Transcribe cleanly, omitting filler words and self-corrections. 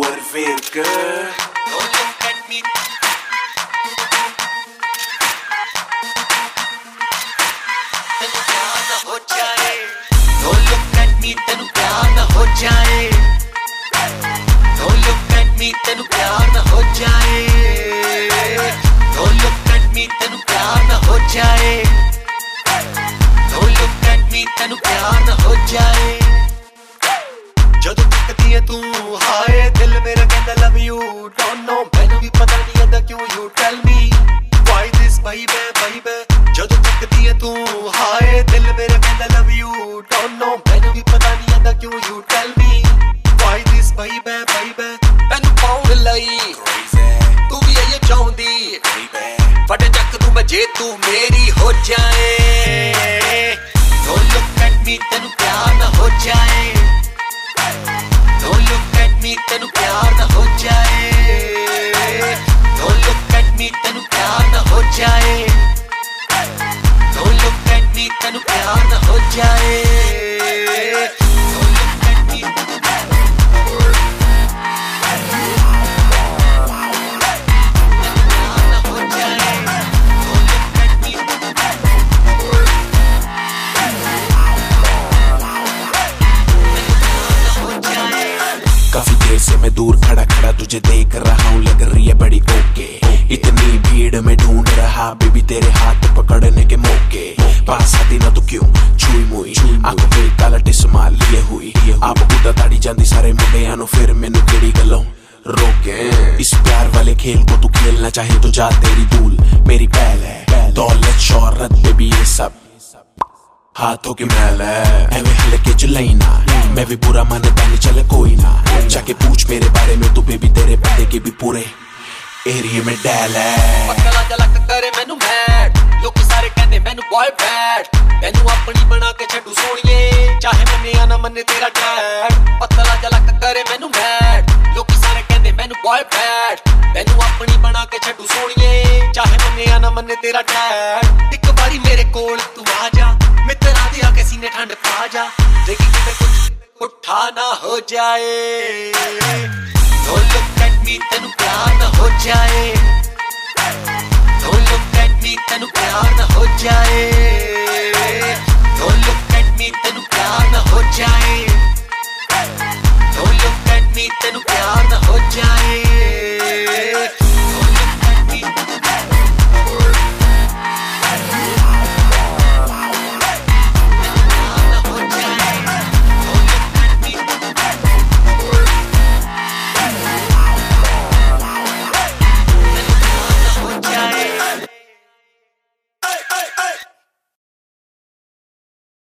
verga. Don't look at me. तेनू प्यार ना हो जाए. Don't look at me. तेनू प्यार ना हो जाए. Don't look at me. तेनू प्यार ना हो जाए. Don't look at me. तेनू प्यार ना हो जाए. Don't look at me. तेनू प्यार ना हो जाए. जदों तकदी है तू हाय दिल मेरा कहंदा love you. Don't know मैनू भी पता नहीं आंदा क्यों. You tell me why this baby baby. जदों तकदी है तू हाय दिल मेरा कहंदा love you. Don't know मैनू भी पता नहीं आंदा क्यों. You tell me why this baby baby. तैनू पाउण लई तू भी ये चाहुंदी फट चक तू मैं जे तू मेरी हो जाए. Don't look at me. तैनू प्यार ना हो जाए. Don't look at me. तैनू प्यार ना हो जाए. Don't look at me. तैनू प्यार ना हो जाए. Don't look at me. तैनू प्यार ना हो जाए. Don't look at me. काफी देर से मैं दूर खड़ा खड़ा तुझे देख रहा हूँ, लग रही है बड़ी ओके. इतनी भीड़ में ढूंढ रहा बेबी तेरे हाथ पकड़ने के मौके. पास आती ना तो क्यों छुई मुई आंखों पे काला टिस्मा लिए हुई. आप उदा ताड़ी जांदी सारे मुंडियां नु फिर मैनू केड़ी गल्लों रोके. इस प्यार वाले खेल को तू खेलना चाहे तो जा तेरी धूल मेरी पहल है. दौलत शोहरत बेबी ये सब हाथों की मैल है. एवे हल्के चलैना मैं भी बुरा मानता नहीं चले कोई ना. जाके पूछ मेरे बारे में तू बेबी तेरे पते के भी पूरे एरिया में डैल है. पतला जलक करे मैनू मैड लोग सारे कहंदे मैनू बॉय बैड. तैनू अपनी बना के छड्डू सोनिए चाहे मन्ने या ना मन्ने तेरा डैड. पतला जलक करे मैनू मैड लोग सारे कहंदे मैनू बॉय बैड. तैनू अपनी बना के छड्डू सोनिए चाहे मन्ने या ना मन्ने तेरा डैड. एक बारी मेरे कोल तू आ जा मित्रा दी आके सीने ठंड पा जा. देखी किते कुछ उठा ना हो जाए. Don't look at me. तैनू प्यार ना हो जाए. Don't look at me. तैनू प्यार ना हो जाए.